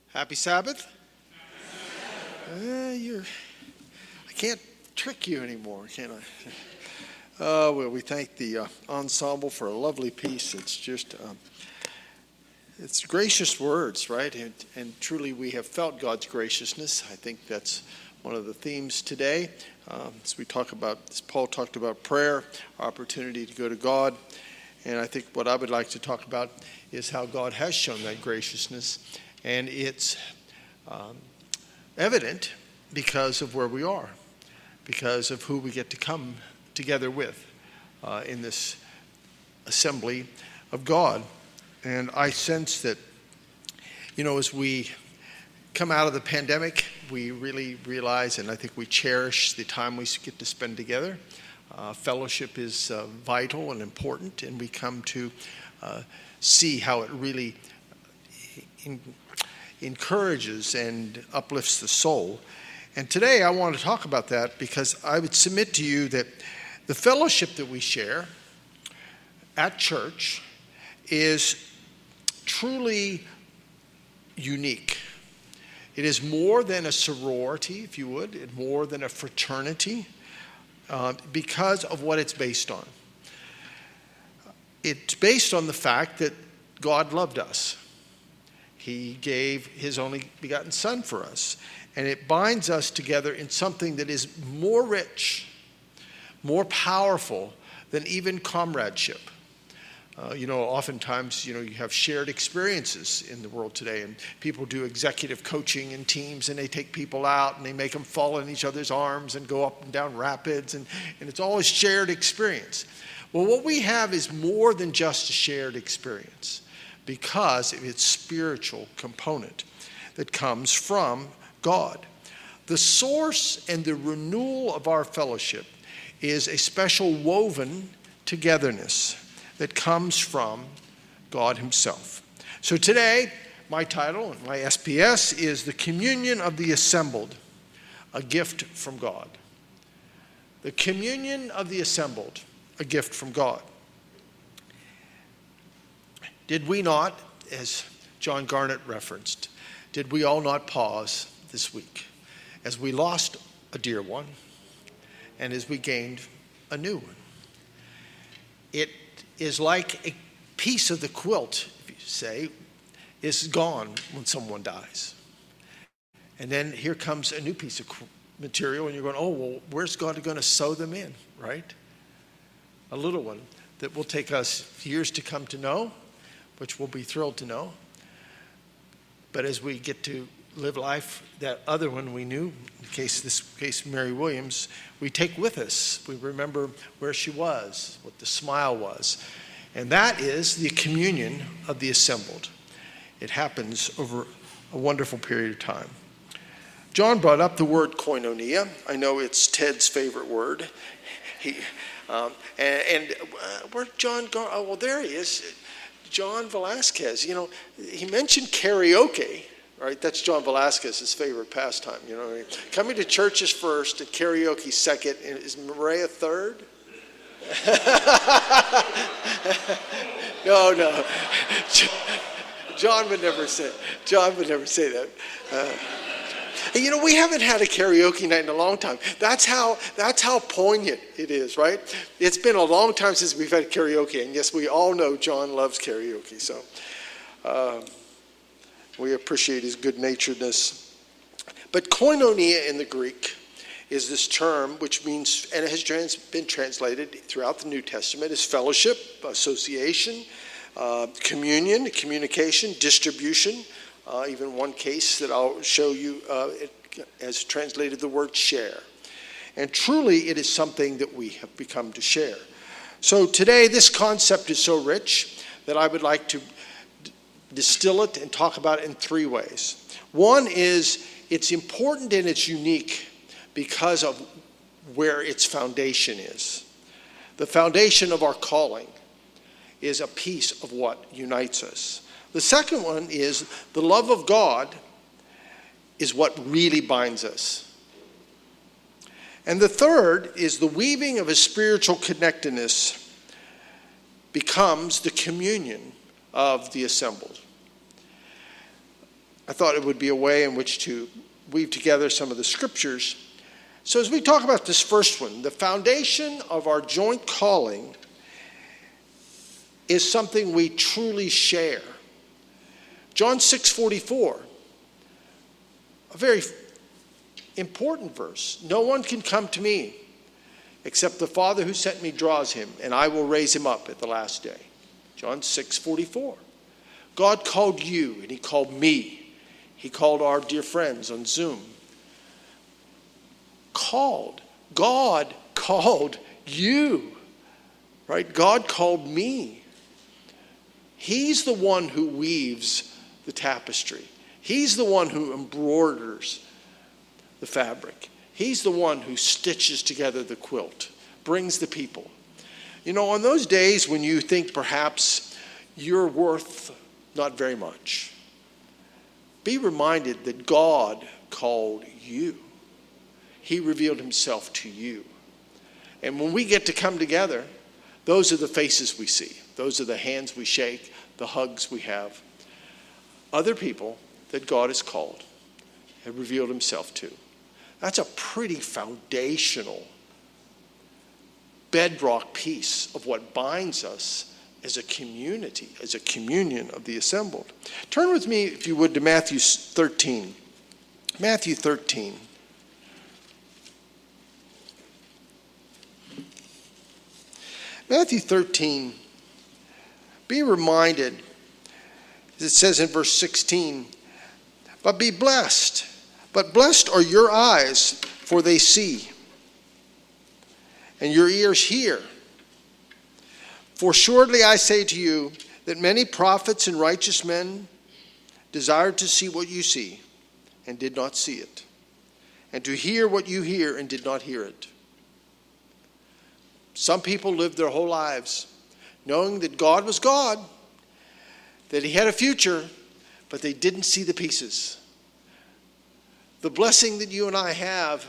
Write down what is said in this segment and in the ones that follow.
Happy Sabbath. I can't trick you anymore, can I? Well, we thank the ensemble for a lovely piece. It's just, it's gracious words, right? And truly we have felt God's graciousness. I think that's one of the themes today. As Paul talked about prayer, our opportunity to go to God. And I think what I would like to talk about is how God has shown that graciousness. And it's evident because of where we are, because of who we get to come together with in this assembly of God. And I sense that, as we come out of the pandemic, we really realize, and I think we cherish the time we get to spend together. Fellowship is vital and important, and we come to see how it really encourages and uplifts the soul. And today I want to talk about that because I would submit to you that the fellowship that we share at church is truly unique. It is more than a sorority, if you would, it's more than a fraternity because of what it's based on. It's based on the fact that God loved us. He gave his only begotten Son for us. And it binds us together in something that is more rich, more powerful than even comradeship. Oftentimes, you have shared experiences in the world today, and people do executive coaching in teams, and they take people out, and they make them fall in each other's arms and go up and down rapids, and it's all a shared experience. Well, what we have is more than just a shared experience because of its spiritual component that comes from God. The source and the renewal of our fellowship is a special woven togetherness that comes from God himself. So today, my title and my SPS is The Communion of the Assembled, a Gift from God. The Communion of the Assembled, a Gift from God. Did we not, as John Garnett referenced, did we all not pause this week as we lost a dear one and as we gained a new one? It is like a piece of the quilt, if you say, is gone when someone dies. And then here comes a new piece of material and you're going, oh, well, where's God going to sew them in, right? A little one that will take us years to come to know, which we'll be thrilled to know. But as we get to live life, that other one we knew, in this case Mary Williams, we take with us. We remember where she was, what the smile was. And that is the communion of the assembled. It happens over a wonderful period of time. John brought up the word koinonia. I know it's Ted's favorite word. Where'd John go? Oh, well, there he is. John Velasquez, he mentioned karaoke, right? That's John Velasquez's favorite pastime, Coming to church is first and karaoke second. Is Maria third? No. John would never say that. We haven't had a karaoke night in a long time. That's how poignant it is, right? It's been a long time since we've had karaoke, and yes, we all know John loves karaoke, so we appreciate his good-naturedness. But koinonia in the Greek is this term which means, and it has been translated throughout the New Testament, as fellowship, association, communion, communication, distribution. Even one case that I'll show you has translated the word share. And truly it is something that we have become to share. So today this concept is so rich that I would like to distill it and talk about it in three ways. One is it's important and it's unique because of where its foundation is. The foundation of our calling is a piece of what unites us. The second one is the love of God is what really binds us. And the third is the weaving of a spiritual connectedness becomes the communion of the assembled. I thought it would be a way in which to weave together some of the scriptures. So as we talk about this first one, the foundation of our joint calling is something we truly share. John 6:44, a very important verse. No one can come to me except the Father who sent me draws him, and I will raise him up at the last day. John 6:44. God called you, and he called me. He called our dear friends on Zoom. God called you, right? God called me. He's the one who weaves the tapestry. He's the one who embroiders the fabric. He's the one who stitches together the quilt, brings the people. You know, on those days when you think perhaps you're worth not very much, be reminded that God called you. He revealed himself to you. And when we get to come together, those are the faces we see. Those are the hands we shake, the hugs we have. Other people that God has called, have revealed himself to. That's a pretty foundational bedrock piece of what binds us as a community, as a communion of the assembled. Turn with me, if you would, to Matthew 13. Matthew 13. Matthew 13, be reminded, as it says in verse 16, but be blessed. But blessed are your eyes, for they see, and your ears hear. For surely I say to you that many prophets and righteous men desired to see what you see, and did not see it, and to hear what you hear, and did not hear it. Some people lived their whole lives knowing that God was God, that he had a future, but they didn't see the pieces. The blessing that you and I have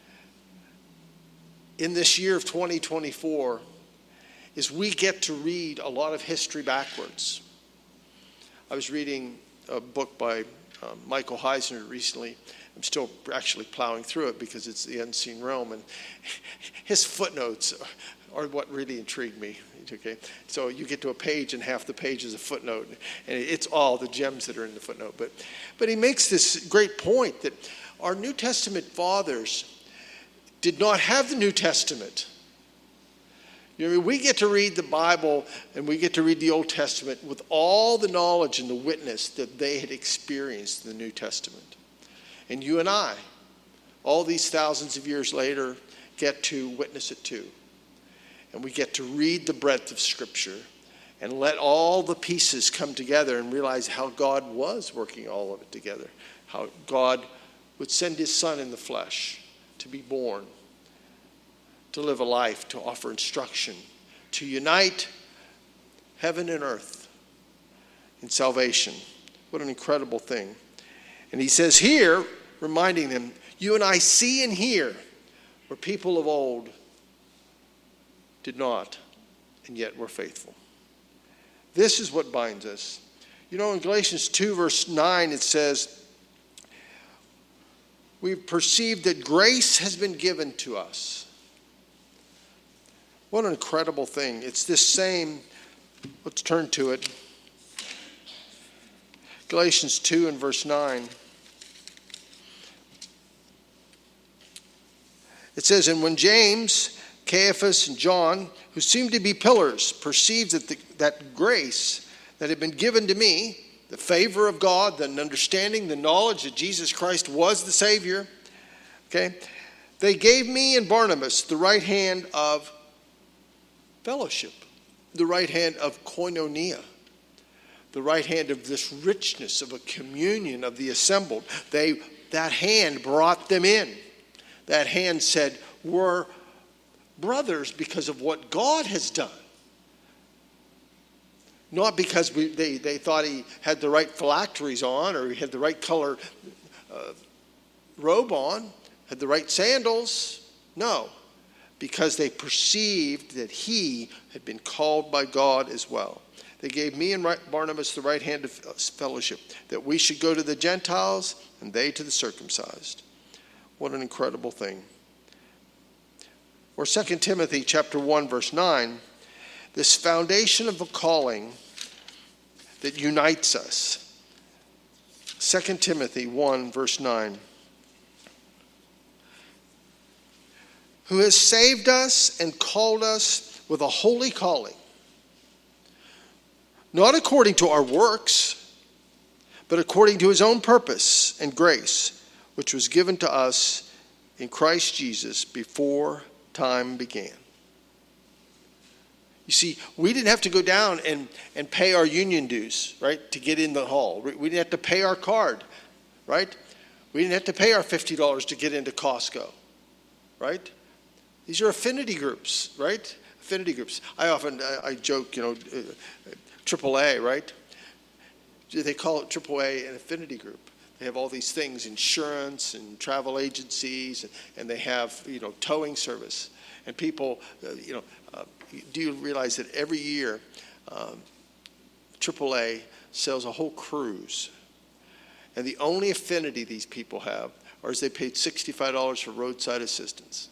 in this year of 2024 is we get to read a lot of history backwards. I was reading a book by Michael Heisner recently. I'm still actually plowing through it because it's the unseen realm, and his footnotes are what really intrigued me. Okay, so you get to a page and half the page is a footnote, and it's all the gems that are in the footnote. But he makes this great point that our New Testament fathers did not have the New Testament. You know, we get to read the Bible and we get to read the Old Testament with all the knowledge and the witness that they had experienced in the New Testament. And you and I, all these thousands of years later, get to witness it too. And we get to read the breadth of Scripture and let all the pieces come together and realize how God was working all of it together. How God would send his Son in the flesh to be born, to live a life, to offer instruction, to unite heaven and earth in salvation. What an incredible thing. And he says here, reminding them, you and I see and hear where people of old did not, and yet were faithful. This is what binds us. You know, in Galatians 2, verse 9, it says, we've perceived that grace has been given to us. What an incredible thing. It's this same, let's turn to it. Galatians 2 and verse 9. It says, and when James, Caiaphas, and John, who seemed to be pillars, perceived that grace that had been given to me, the favor of God, the understanding, the knowledge that Jesus Christ was the Savior, okay, they gave me and Barnabas the right hand of fellowship, the right hand of koinonia, the right hand of this richness of a communion of the assembled. That hand brought them in. That hand said, we're brothers because of what God has done. Not because they thought he had the right phylacteries on or he had the right color robe on, had the right sandals. No, because they perceived that he had been called by God as well. they gave me and Barnabas the right hand of fellowship, that we should go to the Gentiles and they to the circumcised. What an incredible thing. Or 2 Timothy chapter 1, verse 9, this foundation of a calling that unites us. 2 Timothy 1, verse 9. Who has saved us and called us with a holy calling, not according to our works, but according to his own purpose and grace, which was given to us in Christ Jesus before time began. You see, we didn't have to go down and pay our union dues, right, to get in the hall. We didn't have to pay our card, right? We didn't have to pay our $50 to get into Costco, right? These are affinity groups, right? Affinity groups. I joke, AAA, right? They call it AAA an affinity group. They have all these things, insurance and travel agencies, and they have, towing service. And people, do you realize that every year AAA sells a whole cruise? And the only affinity these people have is they paid $65 for roadside assistance.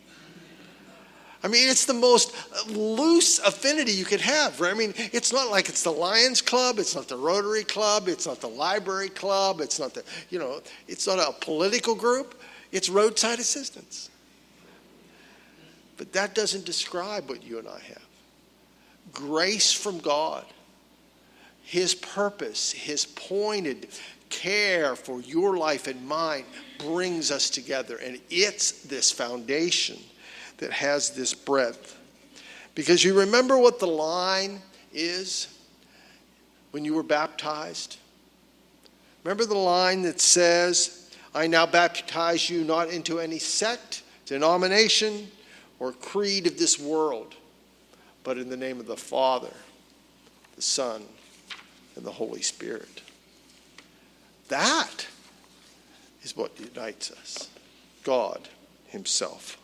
I mean, it's the most loose affinity you could have, right? I mean, it's not like it's the Lions Club, it's not the Rotary Club, it's not the Library Club, it's not it's not a political group, it's roadside assistance. But that doesn't describe what you and I have. Grace from God, his purpose, his pointed care for your life and mine brings us together. And it's this foundation that has this breadth. Because you remember what the line is when you were baptized? Remember the line that says, I now baptize you not into any sect, denomination, or creed of this world, but in the name of the Father, the Son, and the Holy Spirit. That is what unites us. God himself.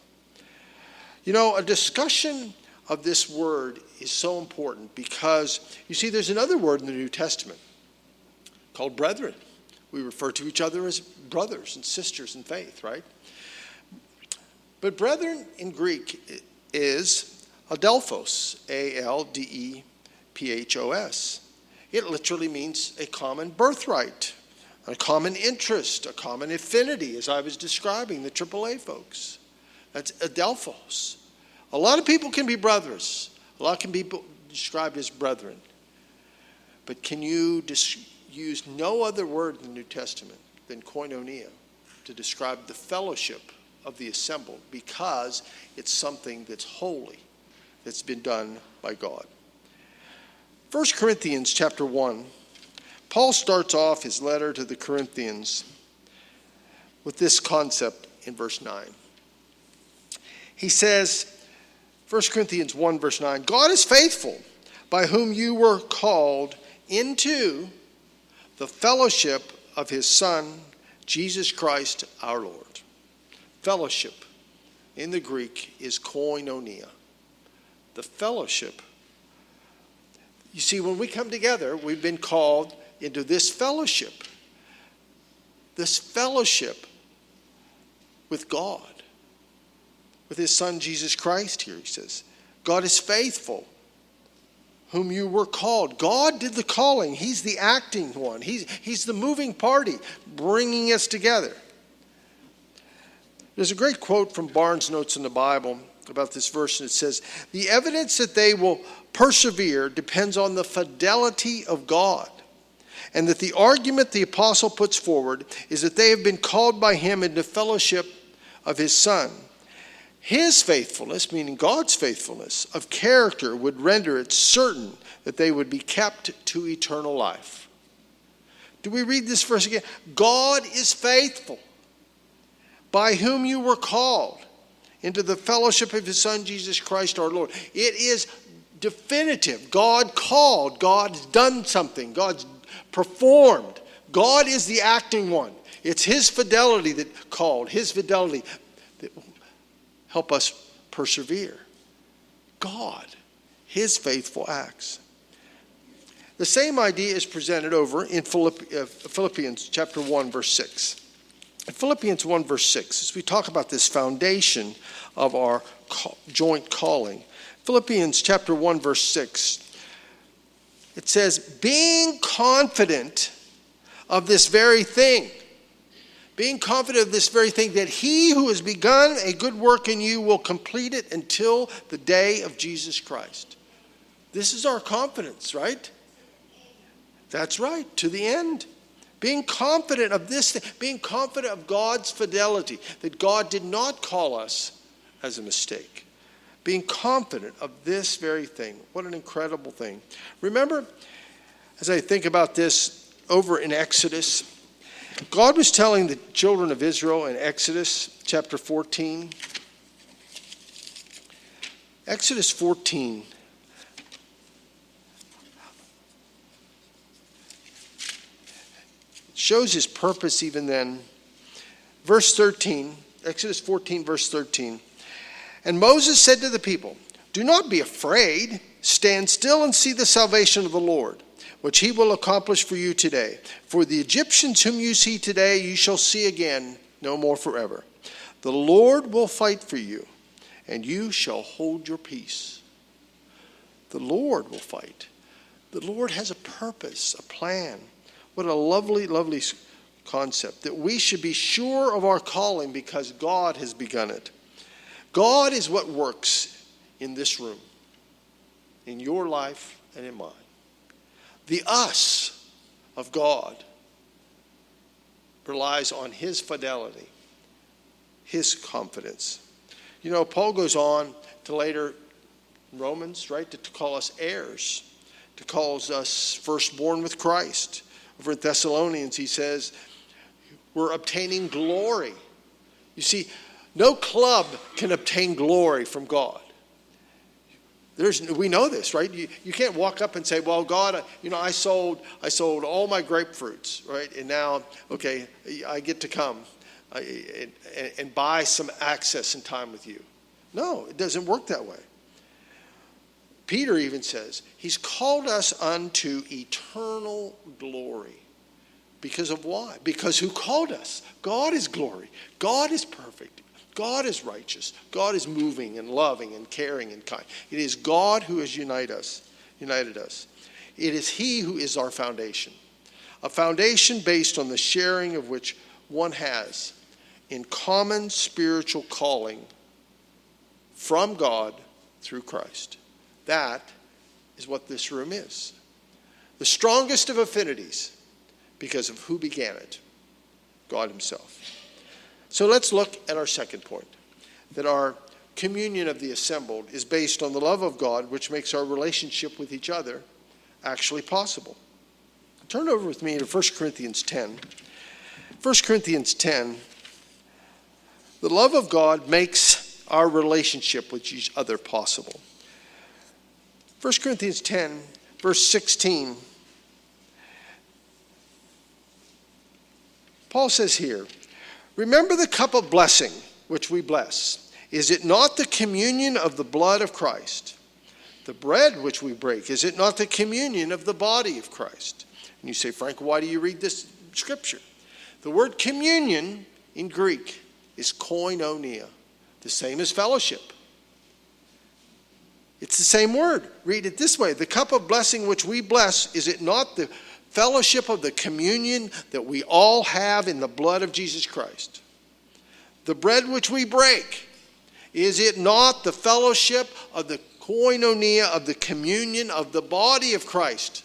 A discussion of this word is so important because, you see, there's another word in the New Testament called brethren. We refer to each other as brothers and sisters in faith, right? But brethren in Greek is adelphos, A-L-D-E-P-H-O-S. It literally means a common birthright, a common interest, a common affinity, as I was describing the AAA folks. That's adelphos. A lot of people can be brothers. A lot can be described as brethren. But can you use no other word in the New Testament than koinonia to describe the fellowship of the assembled, because it's something that's holy, that's been done by God. 1 Corinthians chapter 1, Paul starts off his letter to the Corinthians with this concept in verse 9. He says, 1 Corinthians 1 verse 9, God is faithful, by whom you were called into the fellowship of his Son, Jesus Christ our Lord. Fellowship in the Greek is koinonia. The fellowship. You see, when we come together, we've been called into this fellowship. This fellowship with God. With his Son, Jesus Christ, here he says. God is faithful, whom you were called. God did the calling. He's the acting one. He's the moving party, bringing us together. There's a great quote from Barnes' Notes in the Bible about this verse, and it says, the evidence that they will persevere depends on the fidelity of God, and that the argument the apostle puts forward is that they have been called by him into fellowship of his Son. His faithfulness, meaning God's faithfulness of character, would render it certain that they would be kept to eternal life. Do we read this verse again? God is faithful, by whom you were called into the fellowship of his Son, Jesus Christ our Lord. It is definitive. God called. God's done something. God's performed. God is the acting one. It's his fidelity that called. His fidelity that help us persevere. God, his faithful acts. The same idea is presented over in Philippians chapter 1, verse 6. In Philippians 1, verse 6, as we talk about this foundation of our joint calling, Philippians chapter 1, verse 6, it says, being confident of this very thing, that he who has begun a good work in you will complete it until the day of Jesus Christ. This is our confidence, right? That's right, to the end. Being confident of this thing, being confident of God's fidelity, that God did not call us as a mistake. Being confident of this very thing. What an incredible thing. Remember, as I think about this over in Exodus, God was telling the children of Israel in Exodus chapter 14. Exodus 14. Shows his purpose even then. Verse 13, Exodus 14, verse 13. And Moses said to the people, do not be afraid. Stand still and see the salvation of the Lord, which he will accomplish for you today. For the Egyptians whom you see today, you shall see again no more forever. The Lord will fight for you, and you shall hold your peace. The Lord will fight. The Lord has a purpose, a plan. What a lovely, lovely concept, that we should be sure of our calling because God has begun it. God is what works in this room, in your life and in mine. The us of God relies on his fidelity, his confidence. You know, Paul goes on to later in Romans, right, to call us heirs, to call us firstborn with Christ. Over in Thessalonians, he says, we're obtaining glory. You see, no club can obtain glory from God. We know this, right? You can't walk up and say, well, God, I sold all my grapefruits, right? And now, okay, I get to come and buy some access and time with you. No, it doesn't work that way. Peter even says, he's called us unto eternal glory. Because of why? Because who called us? God is glory. God is perfect. God is righteous. God is moving and loving and caring and kind. It is God who has united us. It is he who is our foundation. A foundation based on the sharing of which one has in common spiritual calling from God through Christ. That is what this room is. The strongest of affinities because of who began it, God himself. So let's look at our second point, that our communion of the assembled is based on the love of God, which makes our relationship with each other actually possible. Turn over with me to 1 Corinthians 10. 1 Corinthians 10, the love of God makes our relationship with each other possible. 1 Corinthians 10, verse 16. Paul says here, remember the cup of blessing which we bless. Is it not the communion of the blood of Christ? The bread which we break, is it not the communion of the body of Christ? And you say, Frank, why do you read this scripture? The word communion in Greek is koinonia, the same as fellowship. It's the same word. Read it this way. The cup of blessing which we bless, is it not the fellowship of the communion that we all have in the blood of Jesus Christ? The bread which we break, is it not the fellowship of the koinonia of the communion of the body of Christ?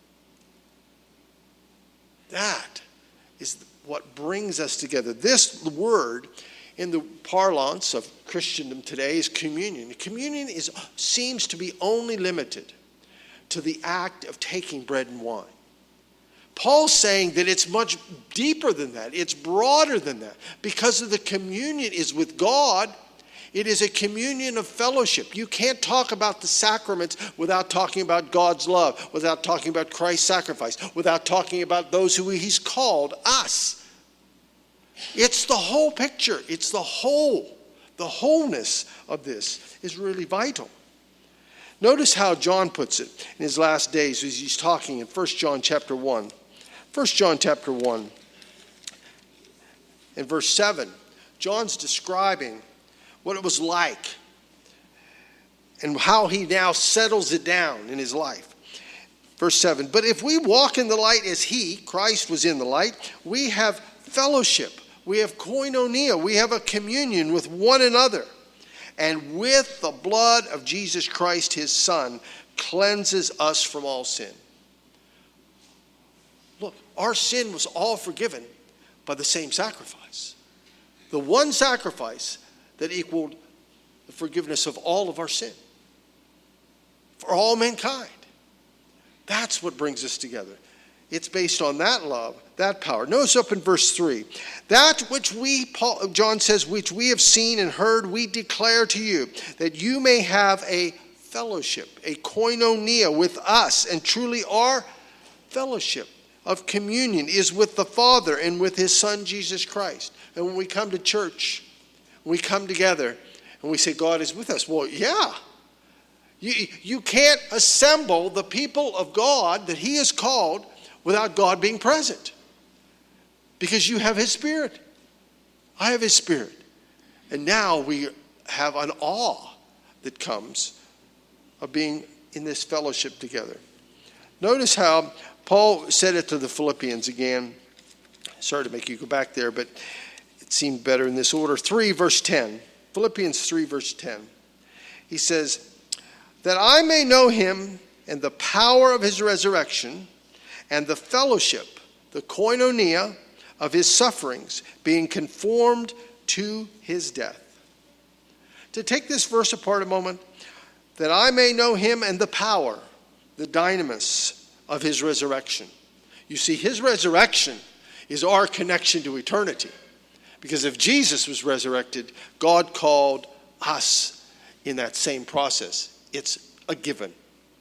That is what brings us together. This word in the parlance of Christendom today is communion. Communion seems to be only limited to the act of taking bread and wine. Paul's saying that it's much deeper than that. It's broader than that. Because of the communion is with God, it is a communion of fellowship. You can't talk about the sacraments without talking about God's love, without talking about Christ's sacrifice, without talking about those who he's called, us. It's the whole picture. It's the whole. The wholeness of this is really vital. Notice how John puts it in his last days as he's talking in 1 John chapter 1. 1 John chapter 1 in verse 7. John's describing what it was like and how he now settles it down in his life. Verse 7, but if we walk in the light as he, Christ, was in the light, we have fellowship, we have koinonia, we have a communion with one another. And with the blood of Jesus Christ, his Son, cleanses us from all sin. Look, our sin was all forgiven by the same sacrifice. The one sacrifice that equaled the forgiveness of all of our sin. For all mankind. That's what brings us together. It's based on that love, that power. Notice up in verse 3. That which John says, which we have seen and heard, we declare to you, that you may have a fellowship, a koinonia with us. And truly our fellowship of communion is with the Father and with his Son, Jesus Christ. And when we come to church, we come together and we say, God is with us. Well, yeah. You can't assemble the people of God that he has called without God being present. Because you have his Spirit. I have his Spirit. And now we have an awe that comes of being in this fellowship together. Notice how Paul said it to the Philippians again. Sorry to make you go back there, but it seemed better in this order. 3 verse 10. Philippians 3 verse 10. He says, that I may know him and the power of his resurrection and the fellowship, the koinonia of his sufferings, being conformed to his death. To take this verse apart a moment, that I may know him and the power, the dynamis of his resurrection. You see, his resurrection is our connection to eternity. Because if Jesus was resurrected, God called us in that same process. It's a given.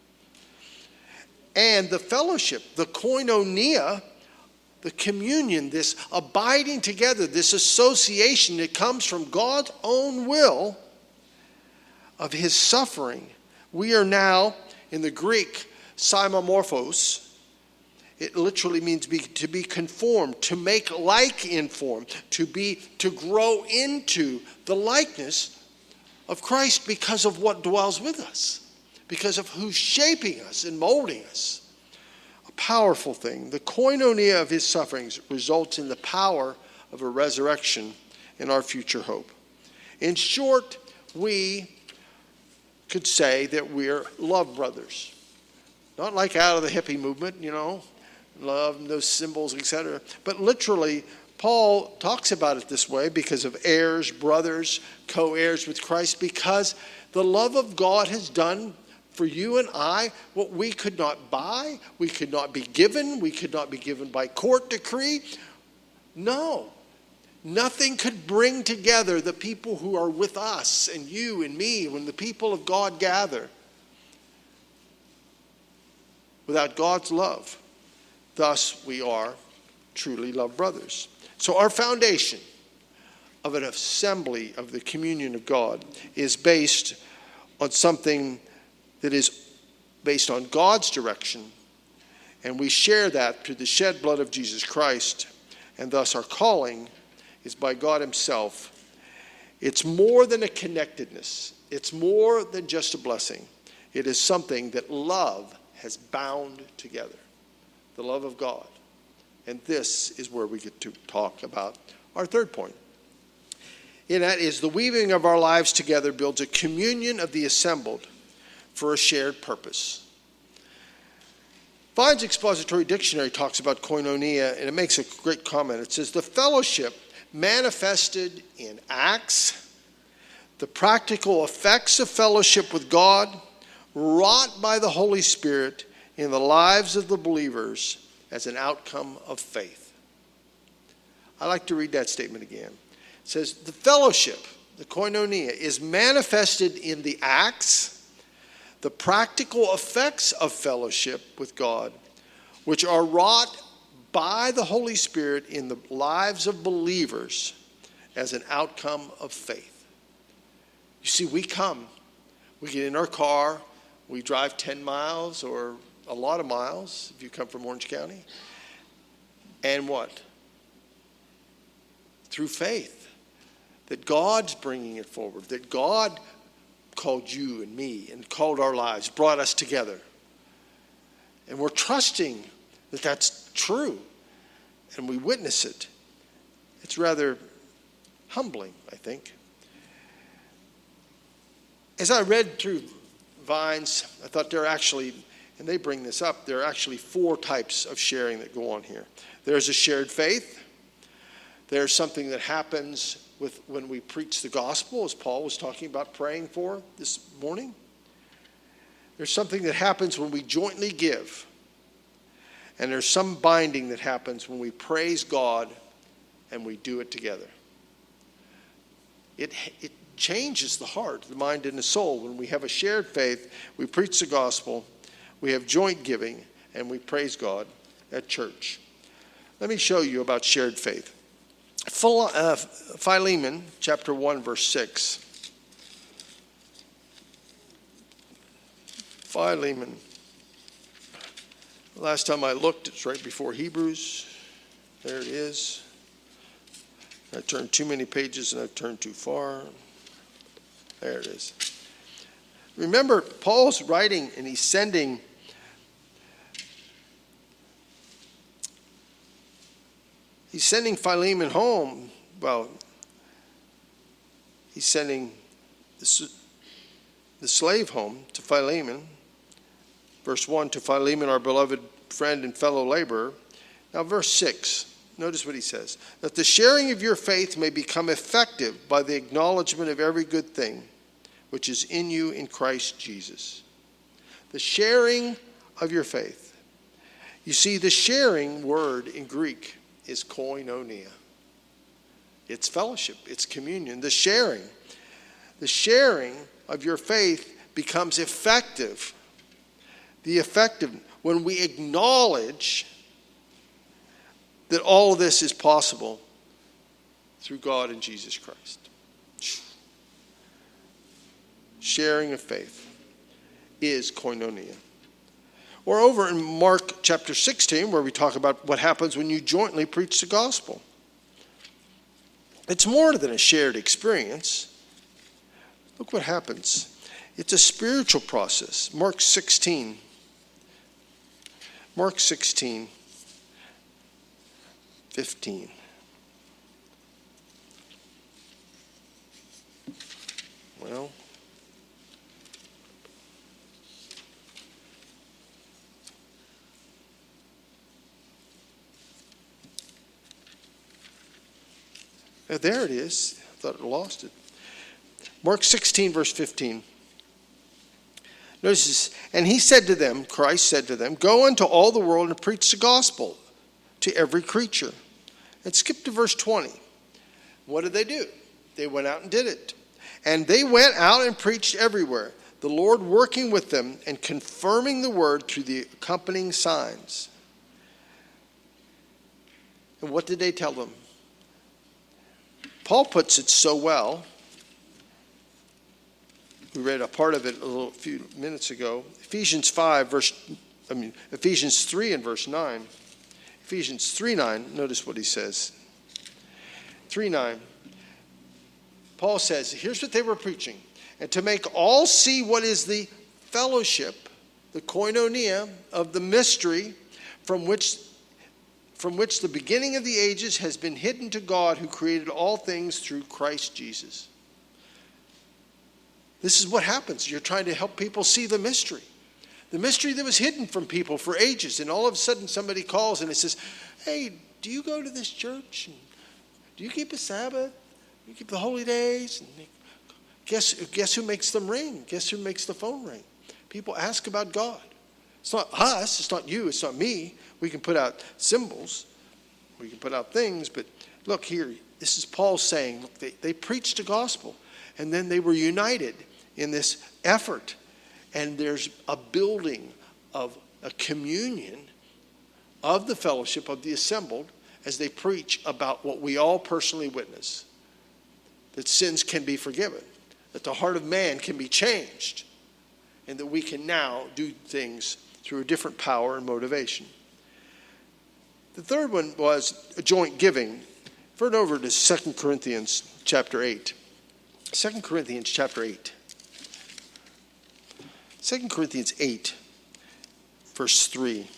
And the fellowship, the koinonia, the communion, this abiding together, this association that comes from God's own will of his suffering. We are now, in the Greek, simomorphos. It literally means to be conformed, to make like in form, to grow into the likeness of Christ because of what dwells with us, because of who's shaping us and molding us. A powerful thing. The koinonia of his sufferings results in the power of a resurrection in our future hope. In short, we could say that we're love brothers. Not like out of the hippie movement, love and those symbols, etc. But literally, Paul talks about it this way because of heirs, brothers, co-heirs with Christ, because the love of God has done for you and I what we could not buy, we could not be given by court decree. No. Nothing could bring together the people who are with us and you and me when the people of God gather without God's love. Thus, we are truly loved brothers. So our foundation of an assembly of the communion of God is based on something that is based on God's direction, and we share that through the shed blood of Jesus Christ, and thus our calling is by God himself. It's more than a connectedness. It's more than just a blessing. It is something that love has bound together. The love of God. And this is where we get to talk about our third point. And that is the weaving of our lives together builds a communion of the assembled for a shared purpose. Vine's Expository Dictionary talks about koinonia, and it makes a great comment. It says, the fellowship manifested in acts, the practical effects of fellowship with God, wrought by the Holy Spirit in the lives of the believers as an outcome of faith. I like to read that statement again. It says, the fellowship, the koinonia, is manifested in the acts, the practical effects of fellowship with God, which are wrought by the Holy Spirit in the lives of believers as an outcome of faith. You see, we get in our car, We drive 10 miles or a lot of miles if you come from Orange County. And what? Through faith. That God's bringing it forward. That God called you and me and called our lives, brought us together. And we're trusting that that's true. And we witness it. It's rather humbling, I think. As I read through Vines, I thought there are actually, and they bring this up, there are actually 4 types of sharing that go on here. There's a shared faith. There's something that happens when we preach the gospel, as Paul was talking about praying for this morning. There's something that happens when we jointly give. And there's some binding that happens when we praise God and we do it together. It changes the heart, the mind, and the soul. When we have a shared faith, we preach the gospel, we have joint giving, and we praise God at church. Let me show you about shared faith. Philemon, chapter 1, verse 6. Philemon. Last time I looked, it's right before Hebrews. There it is. I turned too many pages and I've turned too far. There it is. Remember, Paul's writing and he's sending Philemon home. Well, he's sending the slave home to Philemon. Verse 1, to Philemon, our beloved friend and fellow laborer. Now, verse 6, notice what he says. That the sharing of your faith may become effective by the acknowledgement of every good thing which is in you in Christ Jesus. The sharing of your faith. You see, the sharing word in Greek is koinonia. It's fellowship. It's communion. The sharing of your faith becomes effective. The effective, when we acknowledge that all of this is possible through God and Jesus Christ. Sharing of faith is koinonia. Or over in Mark chapter 16, where we talk about what happens when you jointly preach the gospel. It's more than a shared experience. Look what happens. It's a spiritual process. Mark 16. Mark 16, 15. Well, there it is. I thought I lost it. Mark 16, verse 15. Notice this. And he said to them, Christ said to them, go into all the world and preach the gospel to every creature. And skip to verse 20. What did they do? They went out and did it. And they went out and preached everywhere, the Lord working with them and confirming the word through the accompanying signs. And what did they tell them? Paul puts it so well. We read a part of it a few minutes ago. Ephesians 3 and verse 9. Ephesians 3:9, notice what he says. 3:9. Paul says, here's what they were preaching. And to make all see what is the fellowship, the koinonia of the mystery from which the beginning of the ages has been hidden to God who created all things through Christ Jesus. This is what happens. You're trying to help people see the mystery. The mystery that was hidden from people for ages. And all of a sudden somebody calls and it says, hey, do you go to this church? And do you keep a Sabbath? Do you keep the holy days? And guess who makes them ring? Guess who makes the phone ring? People ask about God. It's not us. It's not you. It's not me. We can put out symbols. We can put out things. But look here. This is Paul saying, look, they preached the gospel. And then they were united in this effort. And there's a building of a communion of the fellowship of the assembled as they preach about what we all personally witness. That sins can be forgiven. That the heart of man can be changed. and that we can now do things through a different power and motivation. The third one was a joint giving. Turn over to 2 Corinthians chapter 8. 2 Corinthians chapter 8. 2 Corinthians 8, verse 3.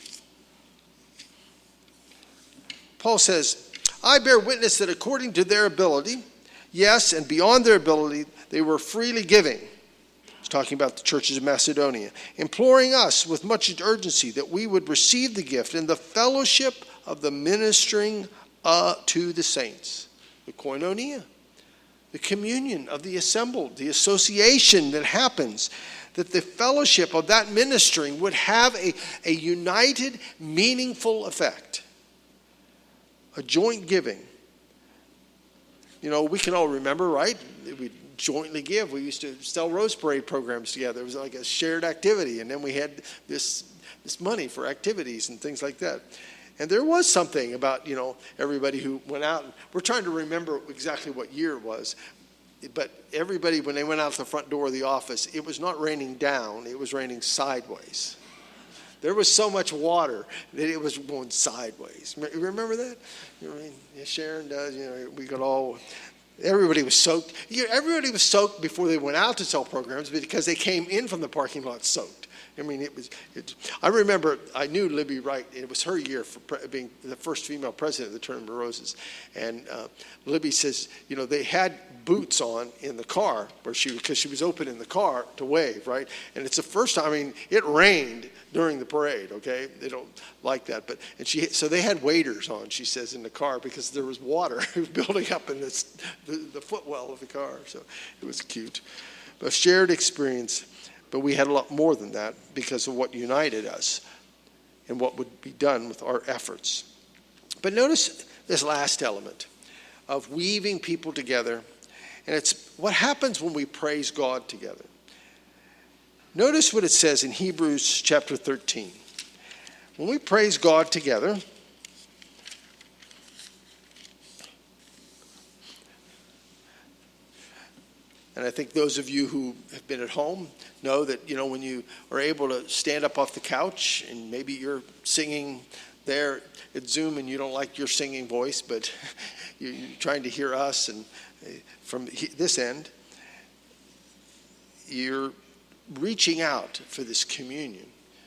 Paul says, I bear witness that according to their ability, yes, and beyond their ability, they were freely giving. He's talking about the churches of Macedonia, imploring us with much urgency that we would receive the gift and the fellowship of the ministering to the saints, the koinonia, the communion of the assembled, the association that happens, that the fellowship of that ministering would have a united, meaningful effect. A joint giving. You know, we can all remember, right? We jointly give. We used to sell Rose Parade programs together. It was like a shared activity. And then we had this money for activities and things like that. And there was something about, you know, everybody who went out. We're trying to remember exactly what year it was. But everybody, when they went out the front door of the office, it was not raining down. It was raining sideways. There was so much water that it was going sideways. Remember that? You know what I mean? Yeah, Sharon does. You know, we could all. Everybody was soaked. Everybody was soaked before they went out to sell programs because they came in from the parking lot soaked. I mean, I remember, I knew Libby Wright. It was her year for being the first female president of the Tournament of Roses. And Libby says, you know, they had boots on in the car because she was open in the car to wave, right? And it's the first time, I mean, it rained during the parade, okay? They don't like that. So they had waders on, she says, in the car because there was water building up in the footwell of the car. So it was cute. A shared experience. But we had a lot more than that because of what united us and what would be done with our efforts. But notice this last element of weaving people together. And it's what happens when we praise God together. Notice what it says in Hebrews chapter 13. When we praise God together, and I think those of you who have been at home know that, you know, when you are able to stand up off the couch and maybe you're singing there at Zoom and you don't like your singing voice, but you're trying to hear us, and from this end, you're reaching out for this communion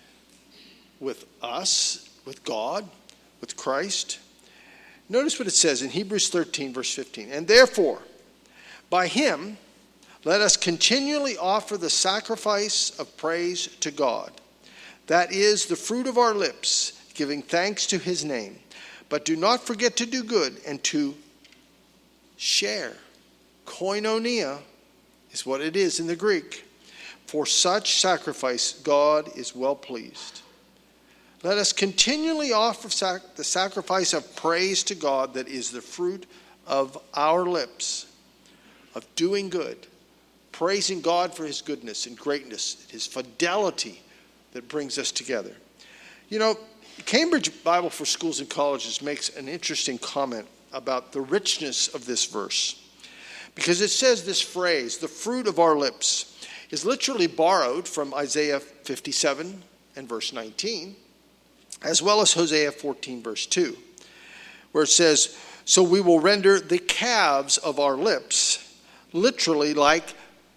with us, with God, with Christ. Notice what it says in Hebrews 13, verse 15. And therefore, by him, let us continually offer the sacrifice of praise to God. That is the fruit of our lips, giving thanks to his name. But do not forget to do good and to share. Koinonia is what it is in the Greek. For such sacrifice, God is well pleased. Let us continually offer the sacrifice of praise to God that is the fruit of our lips, of doing good, praising God for his goodness and greatness, his fidelity that brings us together. You know, Cambridge Bible for Schools and Colleges makes an interesting comment about the richness of this verse. Because it says this phrase, the fruit of our lips, is literally borrowed from Isaiah 57 and verse 19, as well as Hosea 14, verse 2, where it says, so we will render the calves of our lips, literally like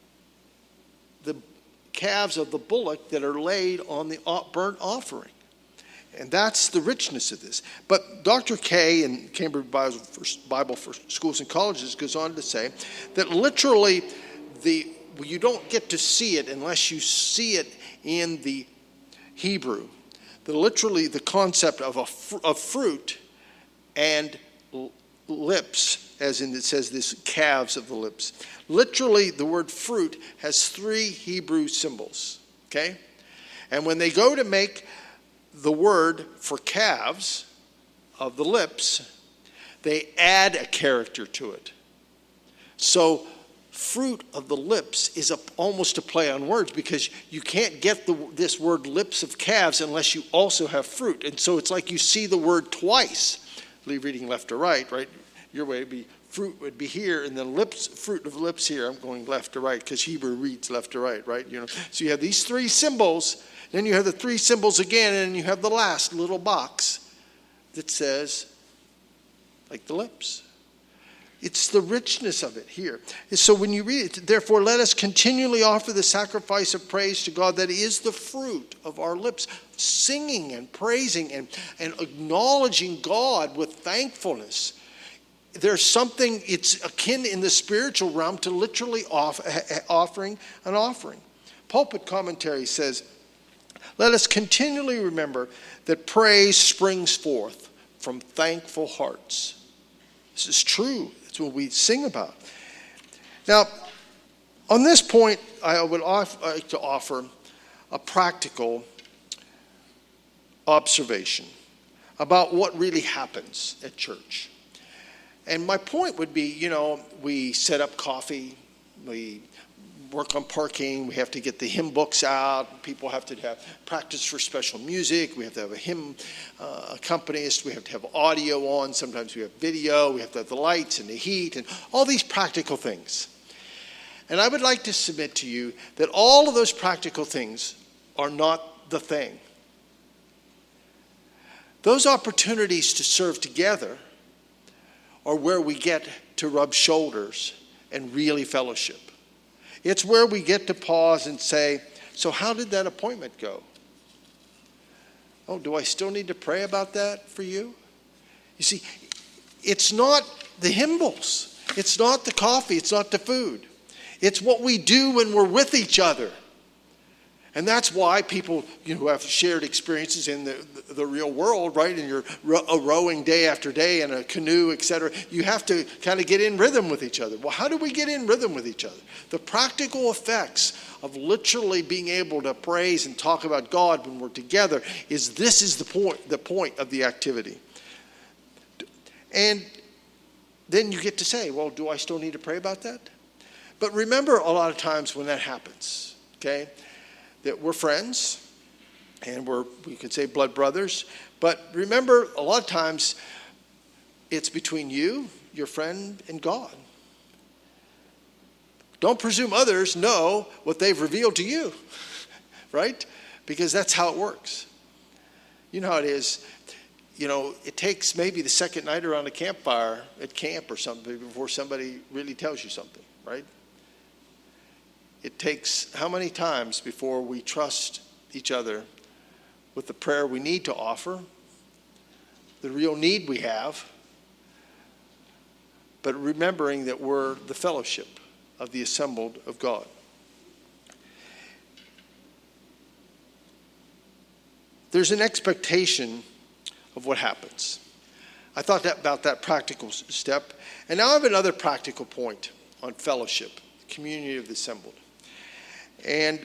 the calves of the bullock that are laid on the burnt offering. And that's the richness of this. But Dr. Kay in Cambridge Bible for Schools and Colleges goes on to say that literally you don't get to see it unless you see it in the Hebrew. Literally the concept of fruit and lips, as in it says this, calves of the lips. Literally the word fruit has 3 Hebrew symbols, okay? And when they go to make the word for calves of the lips, they add a character to it. So fruit of the lips is almost a play on words, because you can't get this word lips of calves unless you also have fruit. And so it's like you see the word twice, reading left to right, right? Your way would be fruit would be here, and then lips, fruit of lips here. I'm going left to right because Hebrew reads left to right, right? So you have these three symbols, then you have the three symbols again, and then you have the last little box that says, like the lips. It's the richness of it here. So when you read it, therefore let us continually offer the sacrifice of praise to God that is the fruit of our lips, singing and praising and acknowledging God with thankfulness. There's something, it's akin in the spiritual realm to literally offering an offering. Pulpit commentary says, let us continually remember that praise springs forth from thankful hearts. This is true. It's what we sing about. Now, on this point, I would like to offer a practical observation about what really happens at church. And my point would be, we set up coffee, we work on parking, we have to get the hymn books out, people have to have practice for special music, we have to have a hymn accompanist, we have to have audio on, sometimes we have video, we have to have the lights and the heat and all these practical things. And I would like to submit to you that all of those practical things are not the thing. Those opportunities to serve together are where we get to rub shoulders and really fellowship. It's where we get to pause and say, so how did that appointment go? Oh, do I still need to pray about that for you? You see, it's not the hymnals. It's not the coffee. It's not the food. It's what we do when we're with each other. And that's why people who have shared experiences in the real world, right, and you're rowing day after day in a canoe, etc., you have to kind of get in rhythm with each other. Well, how do we get in rhythm with each other? The practical effects of literally being able to praise and talk about God when we're together is the point of the activity. And then you get to say, well, do I still need to pray about that? But remember a lot of times when that happens, okay, that we're friends and we could say blood brothers, but remember a lot of times it's between you, your friend, and God. Don't presume others know what they've revealed to you, right? Because that's how it works. You know how it is. It takes maybe the second night around a campfire at camp or something before somebody really tells you something, right? It takes how many times before we trust each other with the prayer we need to offer, the real need we have, but remembering that we're the fellowship of the assembled of God. There's an expectation of what happens. I thought about that practical step, and now I have another practical point on fellowship, community of the assembled. And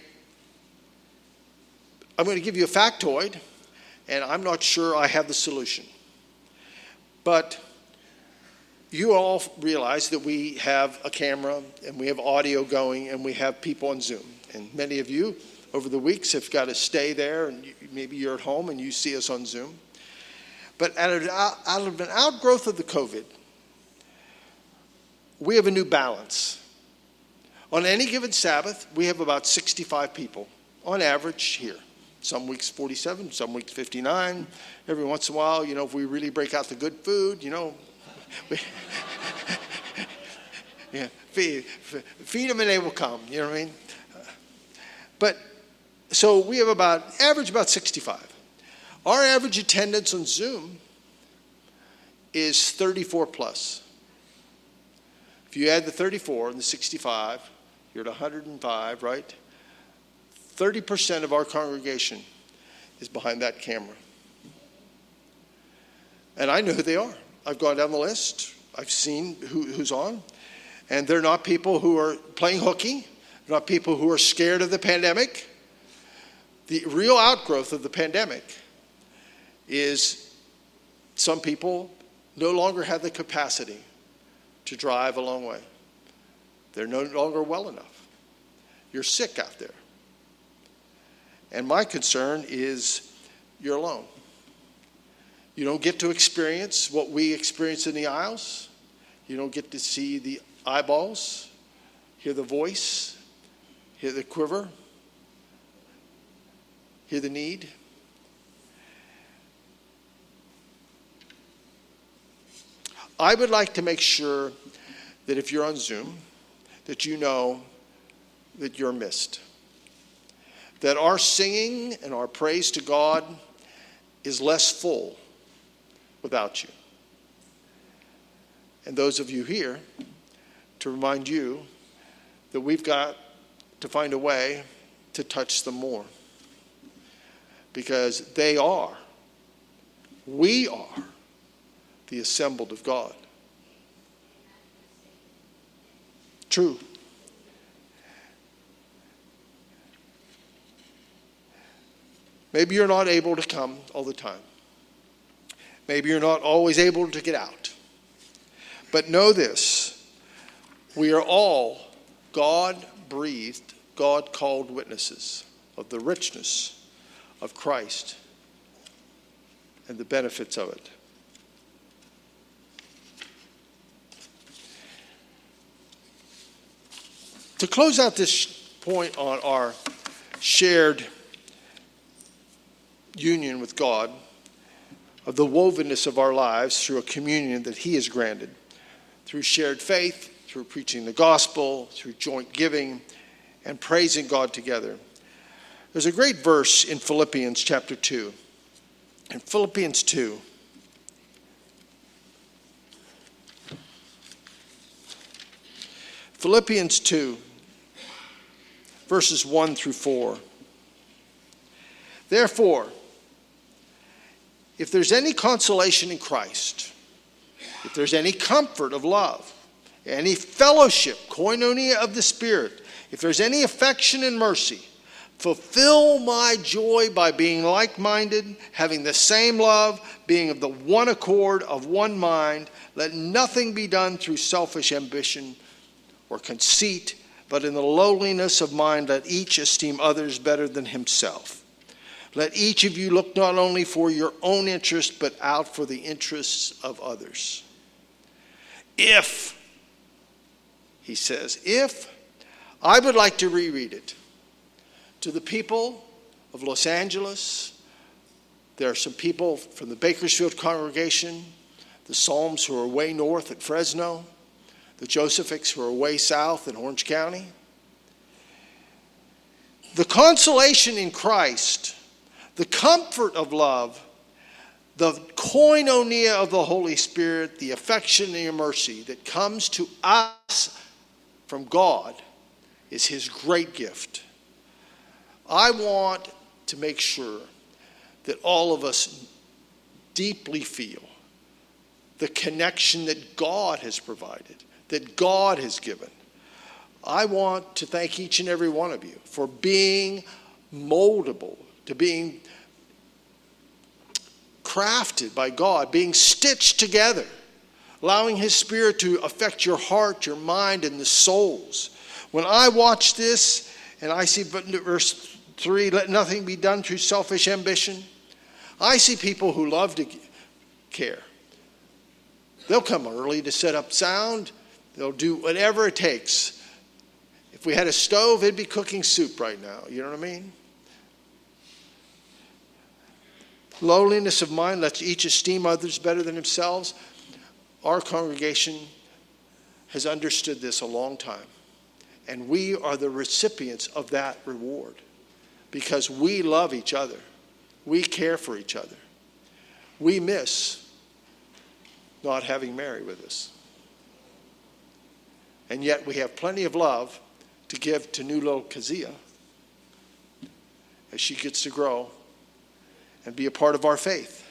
I'm going to give you a factoid, and I'm not sure I have the solution. But you all realize that we have a camera, and we have audio going, and we have people on Zoom. And many of you, over the weeks, have got to stay there, and maybe you're at home and you see us on Zoom. But out of an outgrowth of the COVID, we have a new balance. On any given Sabbath, we have about 65 people on average here. Some weeks 47, some weeks 59. Every once in a while, if we really break out the good food, yeah, feed them and they will come. You know what I mean? But so we have average about 65. Our average attendance on Zoom is 34 plus. If you add the 34 and the 65, you're at 105, right? 30% of our congregation is behind that camera. And I know who they are. I've gone down the list. I've seen who's on. And they're not people who are playing hooky. They're not people who are scared of the pandemic. The real outgrowth of the pandemic is some people no longer have the capacity to drive a long way. They're no longer well enough. You're sick out there. And my concern is you're alone. You don't get to experience what we experience in the aisles. You don't get to see the eyeballs, hear the voice, hear the quiver, hear the need. I would like to make sure that if you're on Zoom, that you know that you're missed. That our singing and our praise to God is less full without you. And those of you here, to remind you that we've got to find a way to touch them more. Because we are the assembled of God. True. Maybe you're not able to come all the time. Maybe you're not always able to get out. But know this, we are all God-breathed, God-called witnesses of the richness of Christ and the benefits of it. To close out this point on our shared union with God, of the wovenness of our lives through a communion that He has granted, through shared faith, through preaching the gospel, through joint giving, and praising God together. There's a great verse in Philippians chapter 2. In Philippians 2, Philippians 2, verses 1 through 4. Therefore, if there's any consolation in Christ, if there's any comfort of love, any fellowship, koinonia of the Spirit, if there's any affection and mercy, fulfill my joy by being like-minded, having the same love, being of the one accord, of one mind. Let nothing be done through selfish ambition or conceit, but in the lowliness of mind let each esteem others better than himself. Let each of you look not only for your own interest, but out for the interests of others. If, he says, I would like to reread it to the people of Los Angeles. There are some people from the Bakersfield congregation, the Psalms who are way north at Fresno, the Josephics who are way south in Orange County. The consolation in Christ, the comfort of love, the koinonia of the Holy Spirit, the affection and the mercy that comes to us from God is His great gift. I want to make sure that all of us deeply feel the connection that God has provided, that God has given. I want to thank each and every one of you for being moldable, to being crafted by God, being stitched together, allowing His Spirit to affect your heart, your mind, and the souls. When I watch this and I see verse 3, let nothing be done through selfish ambition, I see people who love to care. They'll come early to set up sound. They'll do whatever it takes. If we had a stove, it'd be cooking soup right now. You know what I mean? Lowliness of mind, let each esteem others better than themselves. Our congregation has understood this a long time. And we are the recipients of that reward because we love each other. We care for each other. We miss not having Mary with us. And yet we have plenty of love to give to new little Kazia as she gets to grow and be a part of our faith.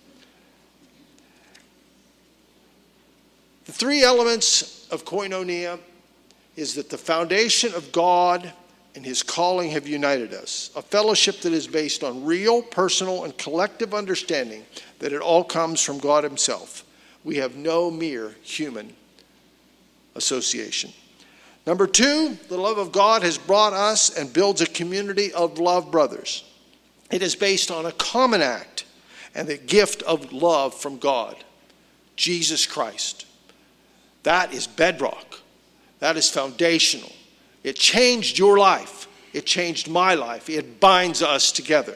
The three elements of koinonia is that the foundation of God and His calling have united us. A fellowship that is based on real, personal, and collective understanding that it all comes from God Himself. We have no mere human association. Number two, the love of God has brought us and builds a community of love brothers. It is based on a common act and the gift of love from God, Jesus Christ. That is bedrock. That is foundational. It changed your life. It changed my life. It binds us together.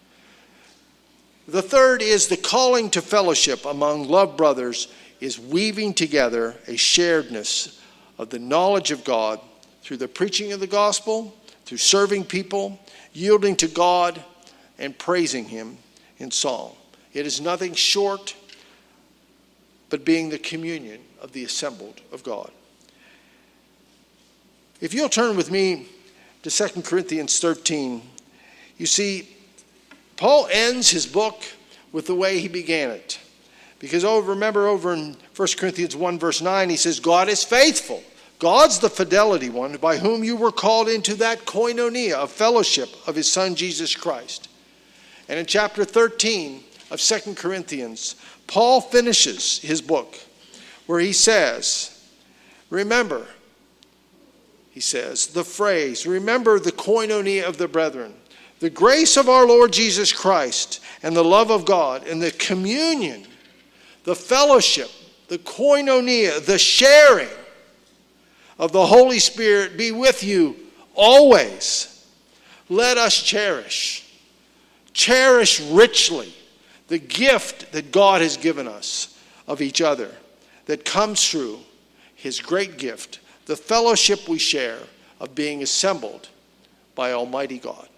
The third is the calling to fellowship among loved brothers is weaving together a sharedness of the knowledge of God through the preaching of the gospel, through serving people, yielding to God, and praising him in song. It is nothing short but being the communion of the assembled of God. If you'll turn with me to 2 Corinthians 13, you see, Paul ends his book with the way he began it. Because remember over in 1 Corinthians 1 verse 9, he says, God is faithful. God's the fidelity one by whom you were called into that koinonia of fellowship of his Son Jesus Christ. And in chapter 13 of 2 Corinthians, Paul finishes his book where he says, remember, he says, the phrase, remember the koinonia of the brethren, the grace of our Lord Jesus Christ, and the love of God, and the communion, the fellowship, the koinonia, the sharing of the Holy Spirit be with you always. Let us cherish richly the gift that God has given us of each other that comes through his great gift, the fellowship we share of being assembled by Almighty God.